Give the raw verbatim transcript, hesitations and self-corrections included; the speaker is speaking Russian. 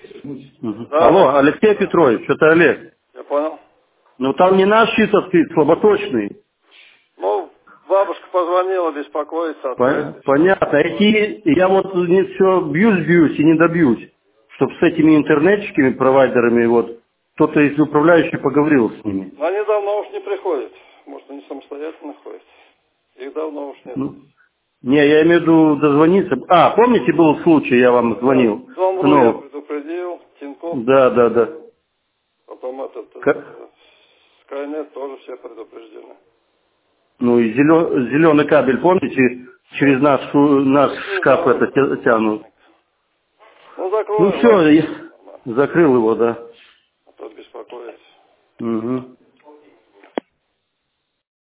Мгм. Да, Алло, Алексей Петрович, это Олег. я понял. Ну там не наш щит открыт, слаботочный. Ну, бабушка позвонила, беспокоится, открыт. По- Понятно. Эти, я вот не все бьюсь, бьюсь и не добьюсь. Чтобы с этими интернетчиками, провайдерами, вот, кто-то из управляющих поговорил с ними. Но они давно уж не приходят. Может, они самостоятельно ходят. Их давно уж нет. Ну, не, я имею в виду дозвониться. А, помните, был случай, я вам Да, звонил? Зонру я Ну, предупредил, Тинькофф да, да, да. предупредил. Потом этот, Ка- э, Скайнет тоже все предупреждены. Ну и зеленый кабель, помните, через наш, шу- наш шкаф это тя- тянут. Ну, Ну закроем, все, ладно. я Нормально. закрыл его, да. А то беспокоится. Угу.